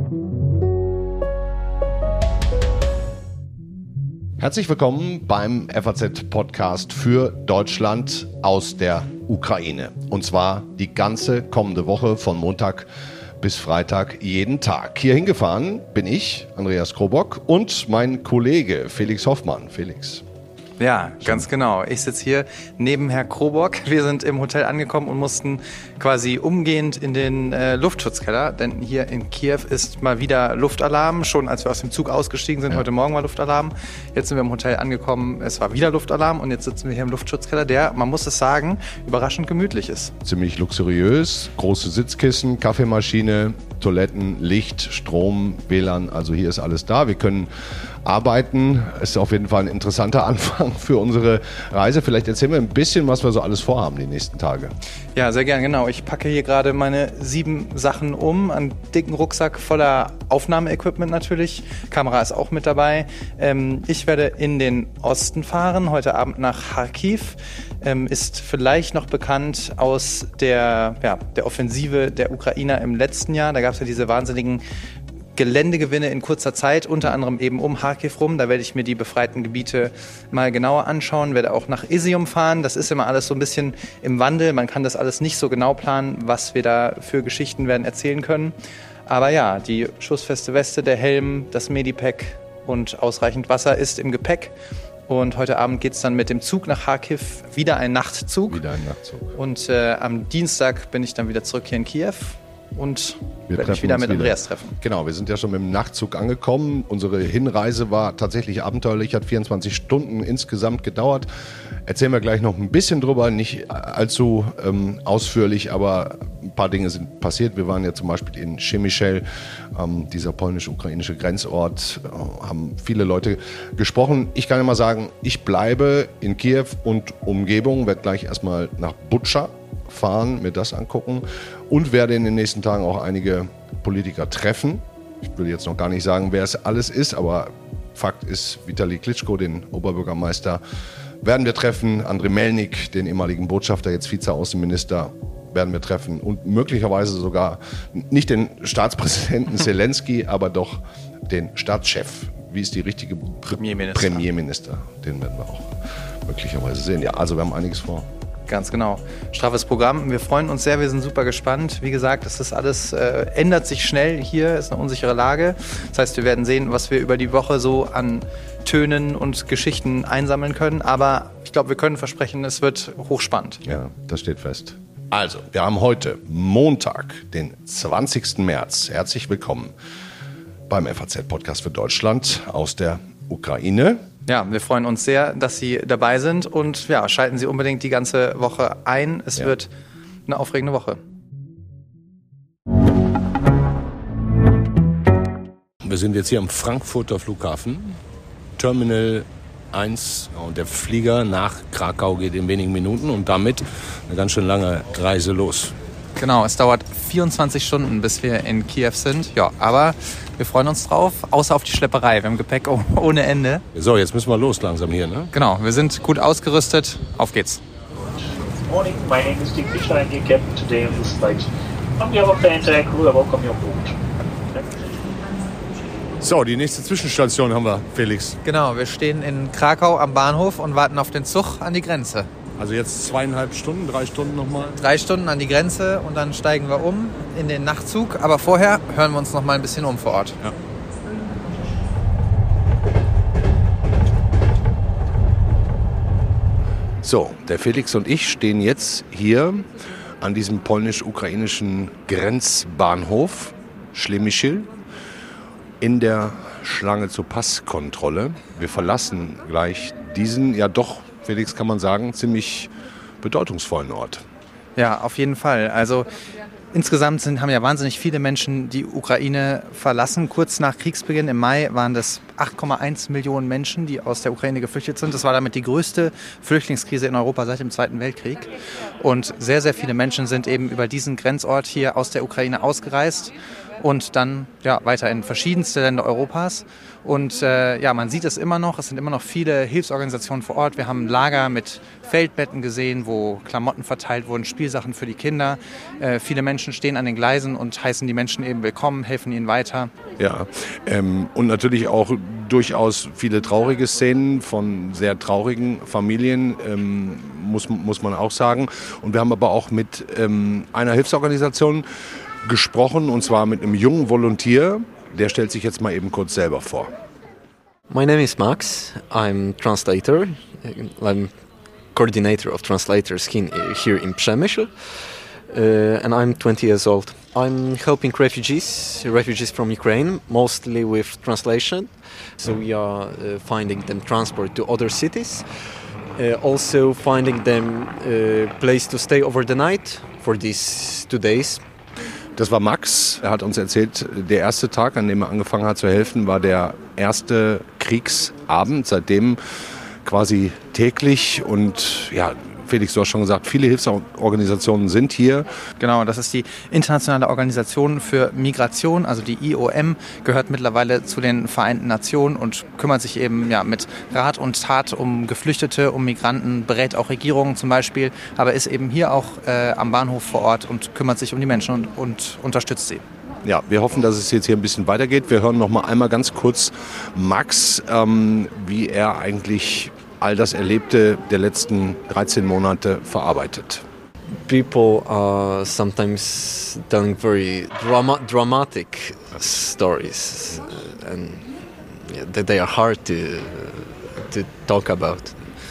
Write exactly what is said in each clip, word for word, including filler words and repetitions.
Herzlich willkommen beim F A Z-Podcast für Deutschland aus der Ukraine. Und zwar die ganze kommende Woche von Montag bis Freitag jeden Tag. Hier hingefahren bin ich, Andreas Krobock, und mein Kollege Felix Hoffmann. Felix. Ja, ganz genau. Ich sitze hier neben Herr Krobock. Wir sind im Hotel angekommen und mussten quasi umgehend in den äh, Luftschutzkeller, denn hier in Kiew ist mal wieder Luftalarm. Schon als wir aus dem Zug ausgestiegen sind, ja. Heute Morgen war Luftalarm. Jetzt sind wir im Hotel angekommen, es war wieder Luftalarm und jetzt sitzen wir hier im Luftschutzkeller, der, man muss es sagen, überraschend gemütlich ist. Ziemlich luxuriös, große Sitzkissen, Kaffeemaschine, Toiletten, Licht, Strom, W L A N, also hier ist alles da. Wir können arbeiten. Ist auf jeden Fall ein interessanter Anfang für unsere Reise. Vielleicht erzählen wir ein bisschen, was wir so alles vorhaben die nächsten Tage. Ja, sehr gerne, genau. Ich packe hier gerade meine sieben Sachen um. Einen dicken Rucksack voller Aufnahmeequipment natürlich. Kamera ist auch mit dabei. Ähm, ich werde in den Osten fahren, heute Abend nach Charkiw. Ähm, ist vielleicht noch bekannt aus der, ja, der Offensive der Ukrainer im letzten Jahr. Da gab es ja diese wahnsinnigen Geländegewinne in kurzer Zeit, unter anderem eben um Charkiw rum. Da werde ich mir die befreiten Gebiete mal genauer anschauen, werde auch nach Izium fahren. Das ist immer alles so ein bisschen im Wandel. Man kann das alles nicht so genau planen, was wir da für Geschichten werden erzählen können. Aber ja, die schussfeste Weste, der Helm, das Medipack und ausreichend Wasser ist im Gepäck. Und heute Abend geht es dann mit dem Zug nach Charkiw, wieder ein Nachtzug. Wieder ein Nachtzug. Und äh, am Dienstag bin ich dann wieder zurück hier in Kiew. Und wir werde mich wieder mit wieder. Andreas treffen. Genau, wir sind ja schon mit dem Nachtzug angekommen. Unsere Hinreise war tatsächlich abenteuerlich, hat vierundzwanzig Stunden insgesamt gedauert. Erzählen wir gleich noch ein bisschen drüber, nicht allzu ähm, ausführlich, aber ein paar Dinge sind passiert. Wir waren ja zum Beispiel in Przemyśl, ähm, dieser polnisch-ukrainische Grenzort, äh, haben viele Leute gesprochen. Ich kann immer sagen, ich bleibe in Kiew und Umgebung, werde gleich erstmal nach Butscha fahren, mir das angucken und werde in den nächsten Tagen auch einige Politiker treffen. Ich will jetzt noch gar nicht sagen, wer es alles ist, aber Fakt ist, Vitali Klitschko, den Oberbürgermeister, werden wir treffen. Andriy Melnik, den ehemaligen Botschafter, jetzt Vize-Außenminister, werden wir treffen und möglicherweise sogar nicht den Staatspräsidenten Zelensky, aber doch den Staatschef. Wie ist die richtige Premierminister. Premierminister? Den werden wir auch möglicherweise sehen. Ja, also wir haben einiges vor. Ganz genau. Straffes Programm. Wir freuen uns sehr, wir sind super gespannt. Wie gesagt, es ist alles, äh, ändert sich schnell hier, ist eine unsichere Lage. Das heißt, wir werden sehen, was wir über die Woche so an Tönen und Geschichten einsammeln können. Aber ich glaube, wir können versprechen, es wird hochspannend. Ja, das steht fest. Also, wir haben heute Montag, den zwanzigsten März. Herzlich willkommen beim F A Z-Podcast für Deutschland aus der Ukraine. Ja, wir freuen uns sehr, dass Sie dabei sind und ja, schalten Sie unbedingt die ganze Woche ein. Es ja. wird eine aufregende Woche. Wir sind jetzt hier am Frankfurter Flughafen, Terminal eins, und der Flieger nach Krakau geht in wenigen Minuten und damit eine ganz schön lange Reise los. Genau, es dauert vierundzwanzig Stunden, bis wir in Kiew sind. Ja, aber wir freuen uns drauf, außer auf die Schlepperei. Wir haben Gepäck ohne Ende. So, jetzt müssen wir los langsam hier, ne? Genau, wir sind gut ausgerüstet. Auf geht's. Good morning, my name is Steve Fischer. I'm the captain today on this flight. On behalf of the entire crew, I welcome you on board. So, die nächste Zwischenstation haben wir, Felix. Genau, wir stehen in Krakau am Bahnhof und warten auf den Zug an die Grenze. Also jetzt zweieinhalb Stunden, drei Stunden nochmal? Drei Stunden an die Grenze und dann steigen wir um in den Nachtzug. Aber vorher hören wir uns noch mal ein bisschen um vor Ort. Ja. So, der Felix und ich stehen jetzt hier an diesem polnisch-ukrainischen Grenzbahnhof Przemyśl in der Schlange zur Passkontrolle. Wir verlassen gleich diesen, ja doch, Felix, kann man sagen, ziemlich bedeutungsvollen Ort. Ja, auf jeden Fall. Also insgesamt sind, haben ja wahnsinnig viele Menschen die Ukraine verlassen. Kurz nach Kriegsbeginn im Mai waren das acht Komma eins Millionen Menschen, die aus der Ukraine geflüchtet sind. Das war damit die größte Flüchtlingskrise in Europa seit dem Zweiten Weltkrieg. Und sehr, sehr viele Menschen sind eben über diesen Grenzort hier aus der Ukraine ausgereist. und dann ja, weiter in verschiedenste Länder Europas. Und äh, ja, man sieht es immer noch, es sind immer noch viele Hilfsorganisationen vor Ort. Wir haben Lager mit Feldbetten gesehen, wo Klamotten verteilt wurden, Spielsachen für die Kinder. Äh, viele Menschen stehen an den Gleisen und heißen die Menschen eben willkommen, helfen ihnen weiter. Ja, ähm, und natürlich auch durchaus viele traurige Szenen von sehr traurigen Familien, ähm, muss, muss man auch sagen. Und wir haben aber auch mit ähm, einer Hilfsorganisation gesprochen, und zwar mit einem jungen Volontier. Der stellt sich jetzt mal eben kurz selber vor. My name is Max. I'm translator. I'm coordinator of translators here in Przemyśl. Uh, and I'm twenty years old. I'm helping refugees, refugees from Ukraine, mostly with translation. So we are uh, finding them transport to other cities. Uh, also finding them a place to stay over the night for these two days. Das war Max. Er hat uns erzählt, der erste Tag, an dem er angefangen hat zu helfen, war der erste Kriegsabend. Seitdem quasi täglich und ja, Felix, du hast schon gesagt, viele Hilfsorganisationen sind hier. Genau, das ist die Internationale Organisation für Migration, also die I O M, gehört mittlerweile zu den Vereinten Nationen und kümmert sich eben ja, mit Rat und Tat um Geflüchtete, um Migranten, berät auch Regierungen zum Beispiel, aber ist eben hier auch äh, am Bahnhof vor Ort und kümmert sich um die Menschen und, und unterstützt sie. Ja, wir hoffen, dass es jetzt hier ein bisschen weitergeht. Wir hören noch mal einmal ganz kurz Max, ähm, wie er eigentlich all das Erlebte der letzten dreizehn Monate verarbeitet. People are sometimes telling very drama dramatic stories, and yeah, they are hard to to talk about.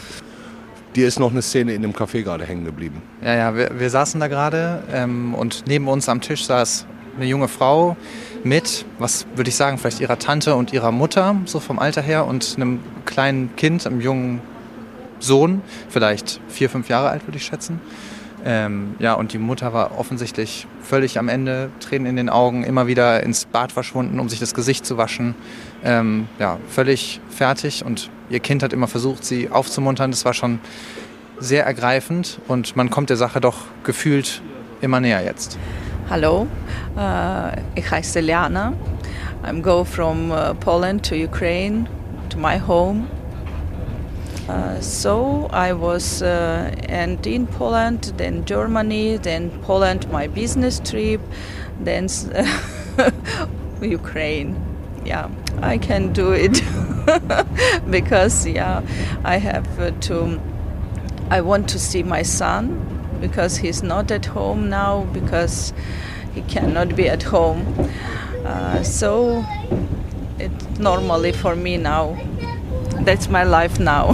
Dir ist noch eine Szene in dem Café gerade hängen geblieben. Ja, ja, wir, wir saßen da gerade ähm, und neben uns am Tisch saß eine junge Frau mit, was würde ich sagen, vielleicht ihrer Tante und ihrer Mutter, so vom Alter her, und einem kleinen Kind, einem jungen Sohn, vielleicht vier, fünf Jahre alt, würde ich schätzen. Ähm, ja, und die Mutter war offensichtlich völlig am Ende, Tränen in den Augen, immer wieder ins Bad verschwunden, um sich das Gesicht zu waschen. Ähm, ja, völlig fertig, und ihr Kind hat immer versucht, sie aufzumuntern. Das war schon sehr ergreifend, und man kommt der Sache doch gefühlt immer näher jetzt. Hallo, uh, ich heiße Liana. I'm go from uh, Poland to Ukraine, to my home. Uh, so I was uh, and in Poland, then Germany, then Poland my business trip, then uh, Ukraine. Yeah, I can do it because yeah, I have uh, to. I want to see my son because he's not at home now because he cannot be at home. Uh, so it's normally for me now. That's my life now.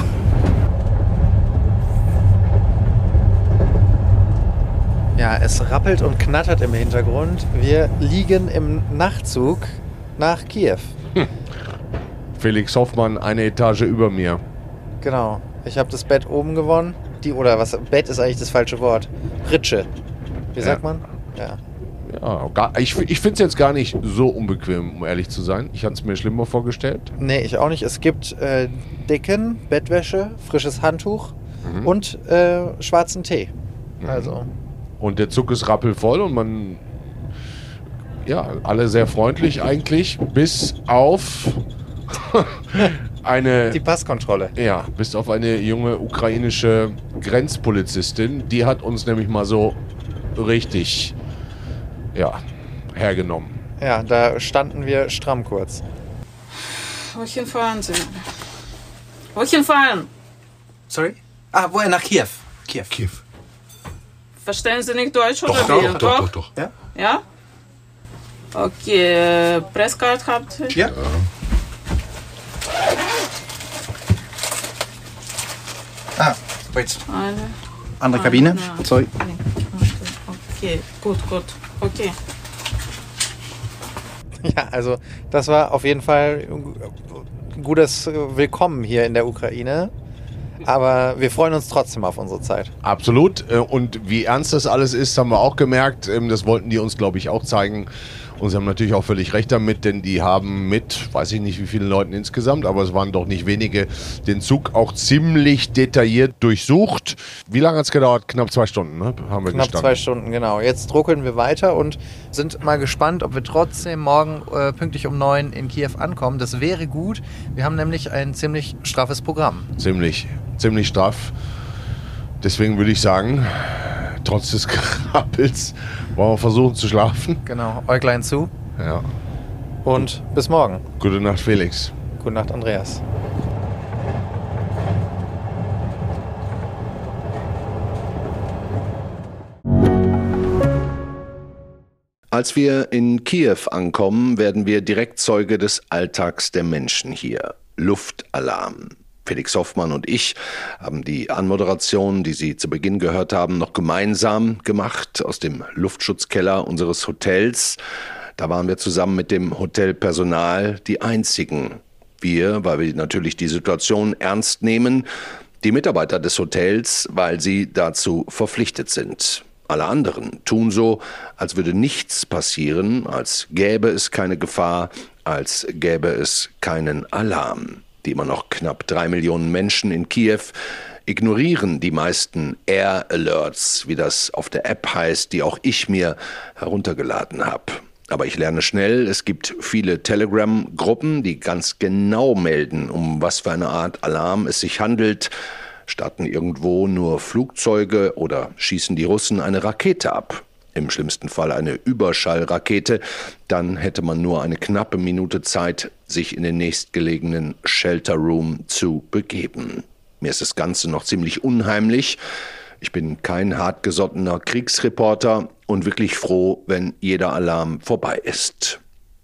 Ja, es rappelt und knattert im Hintergrund. Wir liegen im Nachtzug nach Kiew. Hm. Felix Hoffmann, eine Etage über mir. Genau. Ich habe das Bett oben gewonnen. Die, oder was? Bett ist eigentlich das falsche Wort. Pritsche. Wie sagt ja. man? Ja. Ja, gar, ich ich finde es jetzt gar nicht so unbequem, um ehrlich zu sein. Ich hatte es mir schlimmer vorgestellt. Nee, ich auch nicht. Es gibt äh, Decken, Bettwäsche, frisches Handtuch mhm. und äh, schwarzen Tee. Mhm. Also. Und der Zug ist rappelvoll und man, ja, alle sehr freundlich eigentlich, bis auf eine... Die Passkontrolle. Ja, bis auf eine junge ukrainische Grenzpolizistin. Die hat uns nämlich mal so richtig, ja, hergenommen. Ja, da standen wir stramm kurz. Wohin fahren Sie? Wohin fahren? Sorry? Ah, woher? Nach Kiew. Kiew. Kiew. Verstehen Sie nicht Deutsch doch, oder doch, wie? Doch, doch, doch, doch. Ja? Ja? Okay, Presskarte habt ihr? Ja. Ah, wait. Eine. Andere Kabine? Eine. Sorry. Okay, gut, gut. Okay. Ja, also das war auf jeden Fall ein gutes Willkommen hier in der Ukraine. Aber wir freuen uns trotzdem auf unsere Zeit. Absolut. Und wie ernst das alles ist, haben wir auch gemerkt. Das wollten die uns, glaube ich, auch zeigen. Und Sie haben natürlich auch völlig recht damit, denn die haben mit, weiß ich nicht wie vielen Leuten insgesamt, aber es waren doch nicht wenige, den Zug auch ziemlich detailliert durchsucht. Wie lange hat es gedauert? Knapp zwei Stunden, ne? Haben wir Knapp gestanden. zwei Stunden, genau. Jetzt ruckeln wir weiter und sind mal gespannt, ob wir trotzdem morgen äh, pünktlich um neun in Kiew ankommen. Das wäre gut. Wir haben nämlich ein ziemlich straffes Programm. Ziemlich, ziemlich straff. Deswegen würde ich sagen, trotz des Krabbels wollen wir versuchen zu schlafen. Genau, Äuglein zu. Ja. Und bis morgen. Gute Nacht, Felix. Gute Nacht, Andreas. Als wir in Kiew ankommen, werden wir direkt Zeuge des Alltags der Menschen hier. Luftalarm. Felix Hoffmann und ich haben die Anmoderation, die Sie zu Beginn gehört haben, noch gemeinsam gemacht aus dem Luftschutzkeller unseres Hotels. Da waren wir zusammen mit dem Hotelpersonal die Einzigen. Wir, weil wir natürlich die Situation ernst nehmen, die Mitarbeiter des Hotels, weil sie dazu verpflichtet sind. Alle anderen tun so, als würde nichts passieren, als gäbe es keine Gefahr, als gäbe es keinen Alarm. Die immer noch knapp drei Millionen Menschen in Kiew ignorieren die meisten Air Alerts, wie das auf der App heißt, die auch ich mir heruntergeladen habe. Aber ich lerne schnell, es gibt viele Telegram-Gruppen, die ganz genau melden, um was für eine Art Alarm es sich handelt. Starten irgendwo nur Flugzeuge oder schießen die Russen eine Rakete ab? Im schlimmsten Fall eine Überschallrakete, dann hätte man nur eine knappe Minute Zeit, sich in den nächstgelegenen Shelter Room zu begeben. Mir ist das Ganze noch ziemlich unheimlich. Ich bin kein hartgesottener Kriegsreporter und wirklich froh, wenn jeder Alarm vorbei ist.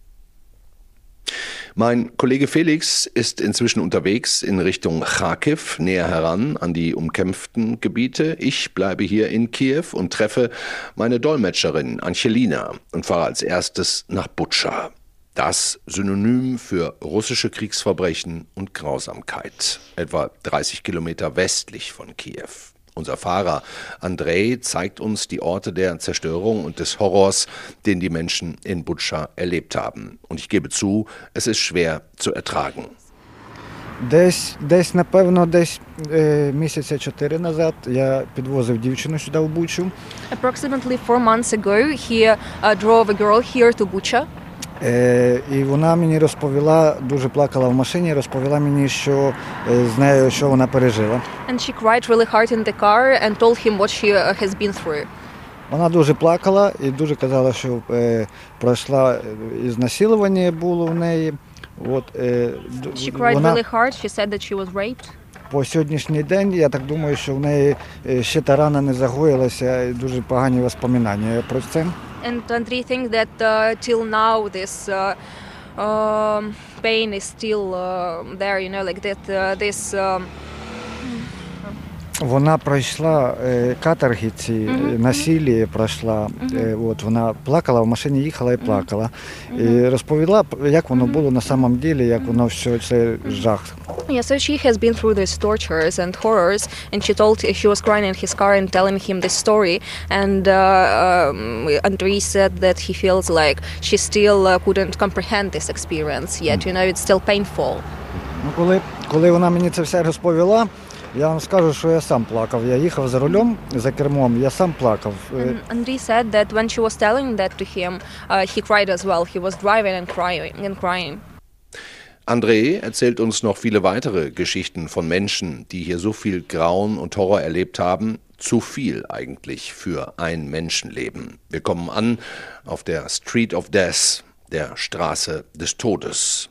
Mein Kollege Felix ist inzwischen unterwegs in Richtung Charkiw, näher heran an die umkämpften Gebiete. Ich bleibe hier in Kiew und treffe meine Dolmetscherin Angelina und fahre als erstes nach Butscha. Das Synonym für russische Kriegsverbrechen und Grausamkeit, etwa dreißig Kilometer westlich von Kiew. Unser Fahrer Andrei zeigt uns die Orte der Zerstörung und des Horrors, den die Menschen in Butscha erlebt haben. Und ich gebe zu, es ist schwer zu ertragen. Десь, десь, напевно, десь е, місяця чотири назад я підвозив дівчину сюди в Бучу. Approximately four months ago, he uh, drove a girl here to Bucha. Е, і вона мені розповіла, дуже плакала в машині, розповіла мені, що е, з нею, що вона пережила. And she cried really hard in the car and told him what she uh, has been through. Вона дуже плакала і дуже казала, що е, пройшла ізнасилування було в неї. От, е, She cried вона, really hard. She said that she was raped. По сьогоднішній день, я так думаю, що в неї ще та рана не загоїлася, і дуже погані воспоминання про це. And Andrei thinks that uh, till now this uh, uh, pain is still uh, there, you know, like that uh, this... Um, Вона пройшла е, каторги ці, mm-hmm. насилля пройшла. Mm-hmm. Е, от, вона плакала, в машині їхала і плакала. Mm-hmm. І розповіла, як воно було на самом деле, як воно все це жах. Yeah, so she has been through these tortures and horrors, and she told she was crying in his car and telling him this story. And uh, um, Andrei said that he feels like she still uh, couldn't comprehend this experience yet. Mm-hmm. You know, it's still painful. Ну, коли, коли вона мені це все розповіла, я вам скажу, що я сам плакав. Я їхав за рулем, за кермом, я сам плакав. And Andrei said that when she was telling that to him, uh, he cried as well. He was driving and crying and crying. Andrei erzählt uns noch viele weitere Geschichten von Menschen, die hier so viel Grauen und Horror erlebt haben. Zu viel eigentlich für ein Menschenleben. Wir kommen an auf der Street of Death, der Straße des Todes.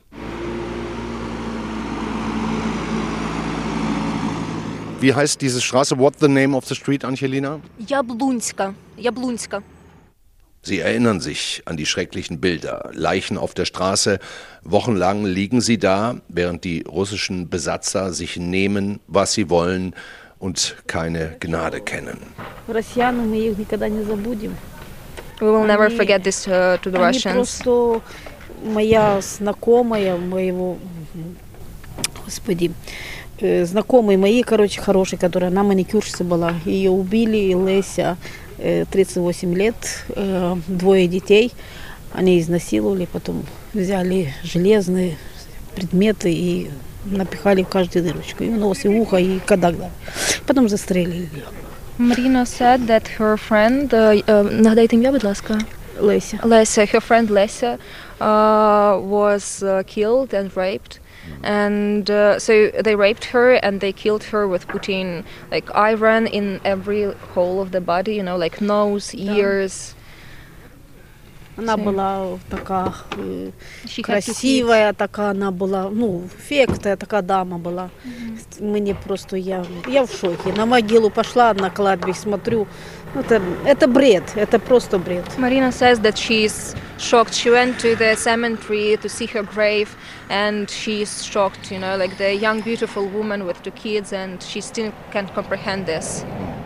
Wie heißt diese Straße? What's the name of the street, Angelina? Jablunska. Jablunska. Sie erinnern sich an die schrecklichen Bilder. Leichen auf der Straße. Wochenlang liegen sie da, während die russischen Besatzer sich nehmen, was sie wollen und keine Gnade kennen. We will never forget this uh, to the Russians. Моя знакомая моего, господи, знакомые мои, короче, хорошие, которая на маникюрщице была, ее убили, Леся, тридцать восемь лет, двое детей. Они изнасиловали, потом взяли железные предметы и напихали в каждую дырочку. И в нос, и в ухо, и кадак. Потом застрелили ее. Marina said that her friend, uh, uh, нагадайте ім'я, будь ласка. Леся. Lesa, her friend Lesa, uh, was uh, killed and raped. And uh, so they raped her and they killed her with putting like iron in every hole of the body, you know, like nose, ears. Она so, была такая э, красивая, такая она была, ну, эффектная такая дама была. Mm-hmm. Мне просто, я, я в шоке. На могилу пошла, на кладбище смотрю. Это, это бред, это просто бред. Marina says that she's shocked. She went to the cemetery to see her grave and she's shocked, you know, like the young beautiful woman with two kids and she still can't comprehend this.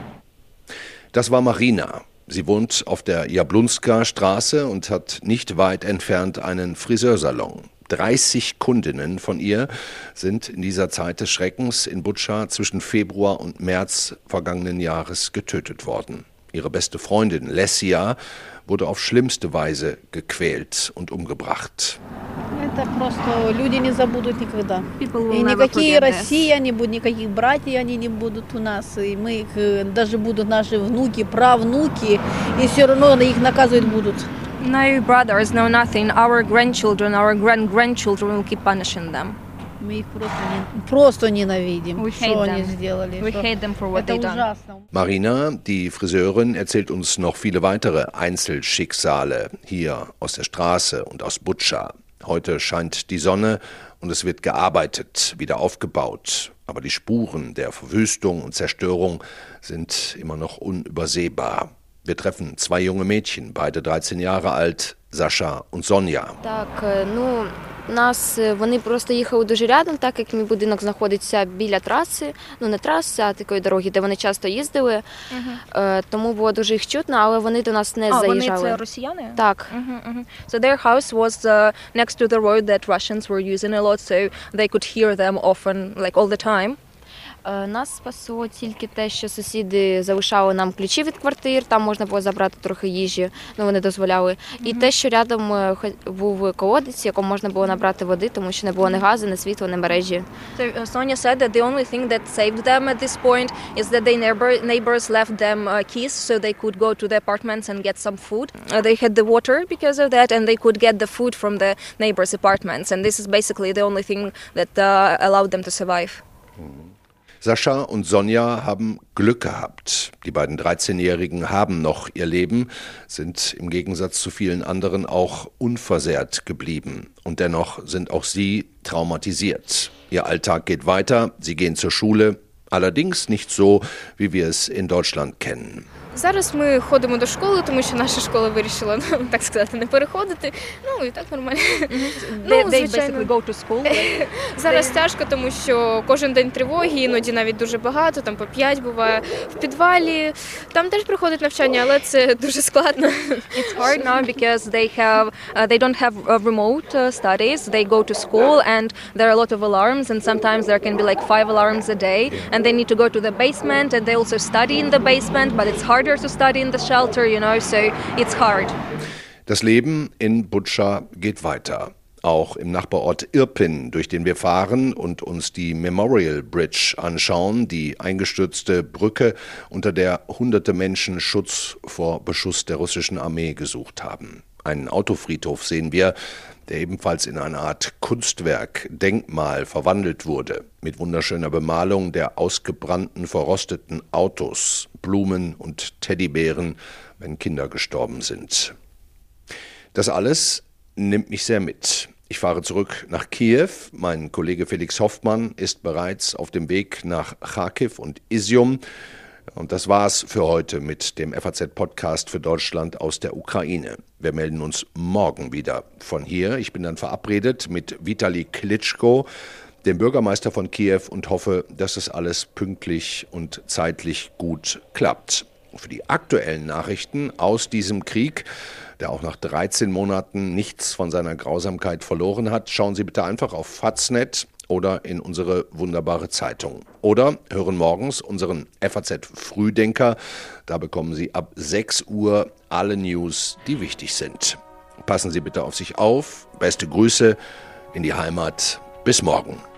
Das war Marina. Sie wohnt auf der Jablunska-Straße und hat nicht weit entfernt einen Friseursalon. dreißig Kundinnen von ihr sind in dieser Zeit des Schreckens in Butscha zwischen Februar und März vergangenen Jahres getötet worden. Ihre beste Freundin Lesia wurde auf schlimmste Weise gequält und umgebracht. Это просто люди не забудут никогда. И никакие России не будут, никаких братьев они не будут у нас. И мы их, даже будут наши внуки, правнуки, и все равно их наказывать будут. No brothers, no nothing. Our grandchildren, our grand-grandchildren will keep punishing them. Мы их просто, просто ненавидим, We что hate они them. сделали. We hate them for what Это they done. ужасно. Marina, die Friseurin, erzählt uns noch viele weitere Einzelschicksale hier aus der Straße und aus Butscha. Heute scheint die Sonne und es wird gearbeitet, wieder aufgebaut. Aber die Spuren der Verwüstung und Zerstörung sind immer noch unübersehbar. Wir treffen zwei junge Mädchen, beide dreizehn Jahre alt, Sascha und Sonja. Так, ну, нас, вони просто їхали дуже рядом, так як мій будинок знаходиться біля траси, ну не траси, а такої дороги, де вони часто їздили, uh-huh. тому було дуже їх чутно, але вони до нас не а, заїжджали. А, вони це росіяни? Так. Uh-huh, uh-huh. So their house was uh, next to the road that Russians were using a lot, so they could hear them often, like all the time. Нас спасло тільки те, що сусіди залишали нам ключі від квартир, там можна було забрати трохи їжі, ну вони дозволяли. Mm-hmm. І те, що рядом був колодець, якому можна було набрати води, тому що не було ні газу, ні світла, ні мережі. So uh, Sonia said that the only thing that saved them at this point is that their neighbor, neighbors left them uh, keys so they could go to the apartments and get some food. Uh, they had the water because of that and they could get the food from the neighbors' apartments. And this is basically the only thing that uh, allowed them to survive. Mm-hmm. Sascha und Sonja haben Glück gehabt. Die beiden dreizehnjährigen haben noch ihr Leben, sind im Gegensatz zu vielen anderen auch unversehrt geblieben. Und dennoch sind auch sie traumatisiert. Ihr Alltag geht weiter, sie gehen zur Schule, allerdings nicht so, wie wir es in Deutschland kennen. Зараз ми ходимо до школи, тому що наша школа вирішила, ну, так сказати, не переходити. Ну, і так нормально. Mm-hmm. They, ну, they basically go to school. Зараз тяжко, тому що кожен день тривоги, іноді навіть дуже багато, там по п'ять буває. В підвалі, там теж проходить навчання, але це дуже складно. It's hard now because they have, uh, they don't have uh, remote uh, studies. They go to school and there are a lot of alarms and sometimes there can be like five alarms a day and they need to go to the basement and they also study in the basement, but it's hard to study in the shelter, you know, so it's hard. Das Leben in Butscha geht weiter. Auch im Nachbarort Irpin, durch den wir fahren und uns die Memorial Bridge anschauen, die eingestürzte Brücke, unter der hunderte Menschen Schutz vor Beschuss der russischen Armee gesucht haben. Einen Autofriedhof sehen wir, der ebenfalls in eine Art Kunstwerk, Denkmal verwandelt wurde, mit wunderschöner Bemalung der ausgebrannten, verrosteten Autos, Blumen und Teddybären, wenn Kinder gestorben sind. Das alles nimmt mich sehr mit. Ich fahre zurück nach Kiew. Mein Kollege Felix Hoffmann ist bereits auf dem Weg nach Charkiw und Izium. Und das war's für heute mit dem F A Z-Podcast für Deutschland aus der Ukraine. Wir melden uns morgen wieder von hier. Ich bin dann verabredet mit Vitali Klitschko, dem Bürgermeister von Kiew, und hoffe, dass es alles pünktlich und zeitlich gut klappt. Für die aktuellen Nachrichten aus diesem Krieg, der auch nach dreizehn Monaten nichts von seiner Grausamkeit verloren hat, schauen Sie bitte einfach auf Faznet oder in unsere wunderbare Zeitung. Oder hören morgens unseren F A Z-Frühdenker. Da bekommen Sie ab sechs Uhr alle News, die wichtig sind. Passen Sie bitte auf sich auf. Beste Grüße in die Heimat. Bis morgen.